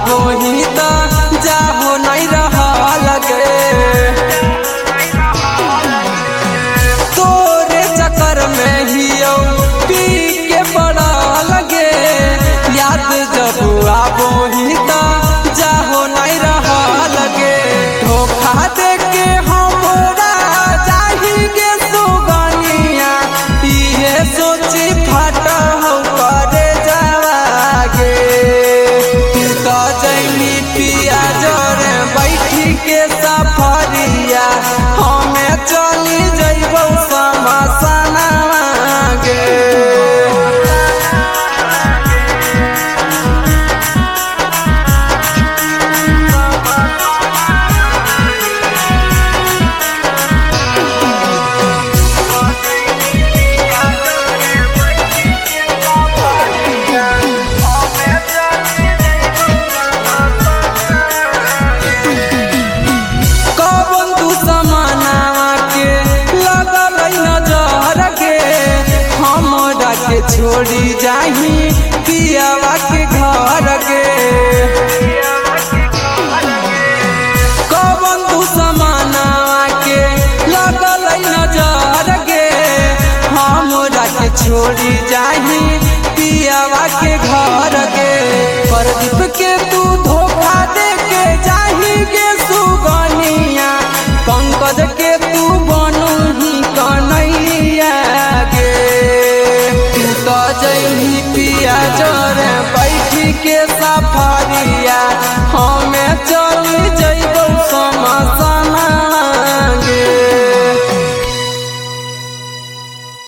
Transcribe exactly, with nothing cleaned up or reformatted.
आबोही त जाहो नहीं रहा लगे तोरे चक्कर में ही पी के बड़ा लगे याद जब आबोही त जाहो नहीं रहा लगे धोखा दे के हमरा जाहिगे सुगनिया ये सोची फट हो करे जावागे तू तो जैनी पिया जोरे बैठी के सफरिया हमें चली जइबो समसना गे छोड़ी जाही पियावा के घर गे कवन तू समानावा के लगल नजर गे हमरा के छोड़ी जाही पियावा के घर गे प्रदीप के तू धोखा दे के जाही गे सुगनिया पंकज के तू बनू ही कन्हैया गे जैनी पिया जोरे बैठी के सफरिया हमें चली जइबो समसा